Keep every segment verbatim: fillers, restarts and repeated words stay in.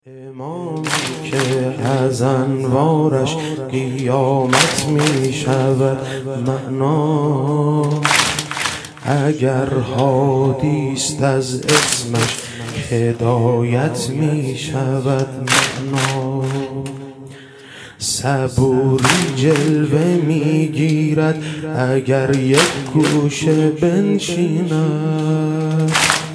امامی که از انوارش قیامت می شود معنا، اگر حادیست از اسمش هدایت می شود معنا. صبوری جلوه می گیرد اگر یک گوشه بنشیند،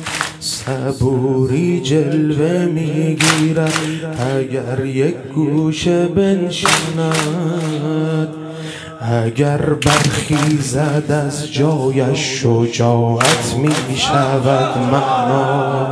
صبوری جلوه می گیرد اگر یک گوشه بنشیند. اگر برخیزد از جایش شجاعت می شود معنا،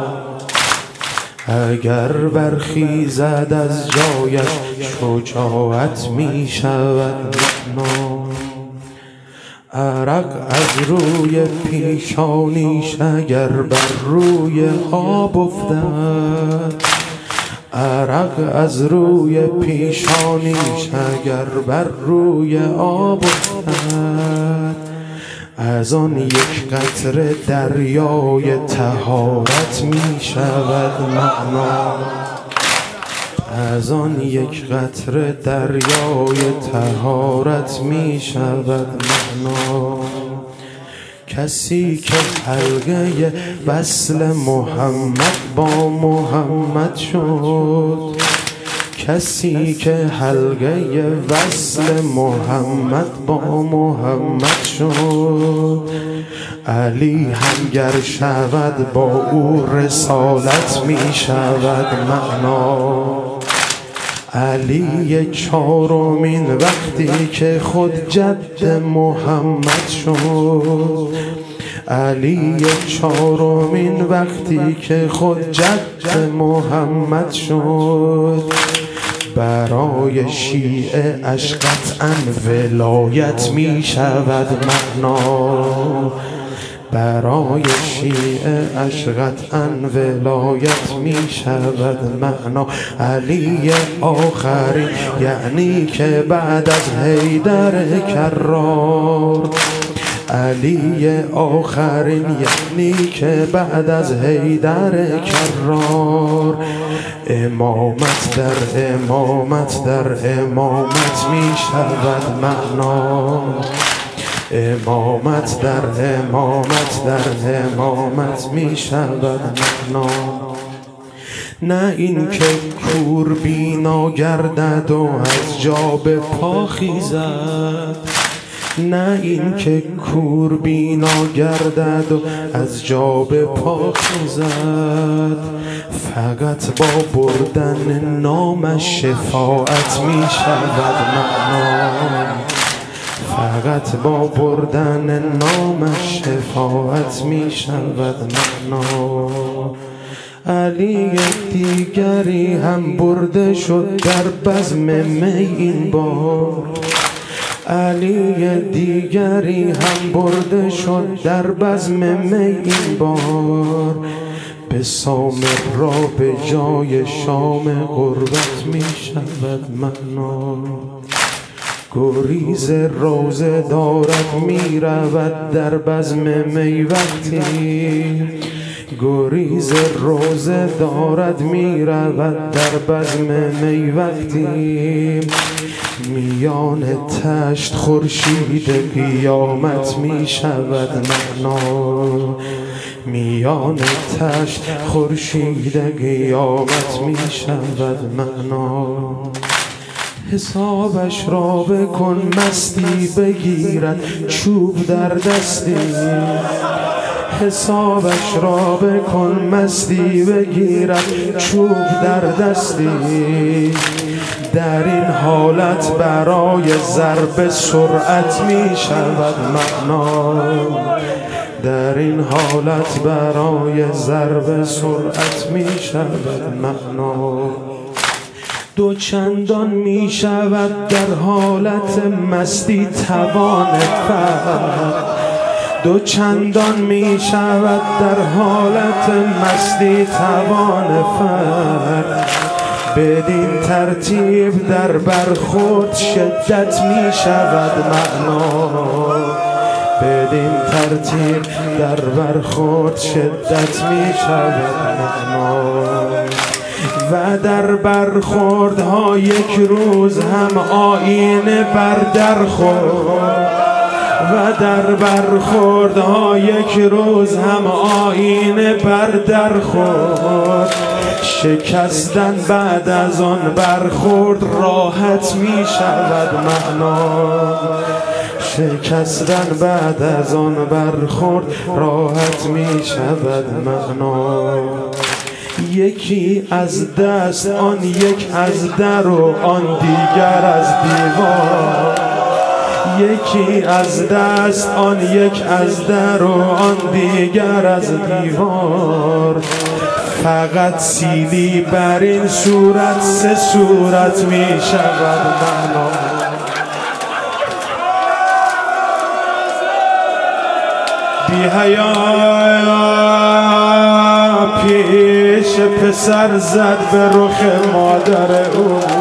اگر برخیزد از جایش شجاعت می شود معنا. عرق از روی پیشانیش اگر بر روی آب افتد، عرق از روی پیشانیش اگر بر روی آب افتد، از آن یک قطره دریای طهارت می شود معنا، از آن یک قطره دریای طهارت می شود معنا. کسی که حلقه وصل محمد با محمد شد، کسی که حلقه وصل محمد با محمد شد، علی هم گر شود با او رسالت می شود معنا. علی چارمین وقتی که خود جد محمد شد، علی چارمین وقتی که خود جد محمد شد، برای شیعه اش قطعاً ولایت می شود معنا، برای شیعه اش قطعاً ولایت می شود معنا. علی آخرین یعنی که بعد از حیدر کرار، علی آخرین یعنی که بعد از حیدر کرار، امامت در امامت در امامت می شود معنا، امامت در امامت در امامت می شود معنا. نه این که کور بینا گردد و از جا به پا خیزد، نه این که کور بینا گردد و از جا به پا خیزد، فقط با بردن نامش شفاعت می شود معنا، فقط با بردن نامش شفاعت می شود معنا. علی دیگری هم برده شد در بزم می این بار، علی دیگری هم برده شد در بزم می این بار، به سامر را به جای شام غربت می شود معنا. گریز روزه دارد می رود در بزم می وقتی، گریز روزه دارد می رود در بزم می وقتی، میان تشت خورشید قیامت می شود معنا، میان تشت خورشید قیامت می شود معنا. حسابش را بکن مستی بگیرد چوب در دستی، حسابش را بکن مستی بگیرد چوب در دستی، در این حالت برای ضرب سرعت می شود معنا، در این حالت برای ضرب سرعت می شود معنا. دو چندان می شود در حالت مستی توان فرد، دو چندان می شود در حالت مستی توان فرد، بدین ترتیب در برخورد شدت می شود معنا، بدین ترتیب در برخورد شدت می شود معنا. و در برخوردها یک روز هم آینه بر در خورد و در برخوردها یک روز هم آینه بر در خورد. شکستن بعد از آن برخورد راحت می شود معنا، شکستن بعد از آن برخورد راحت می شود معنا. یکی از دست آن یک از در و آن دیگر از دیوار، یکی از دست آن یک از در و آن دیگر از دیوار. فقط سیلی بر این صورت سه صورت می شود معنا. بی حیا پیش پسر زد به رخ مادر او،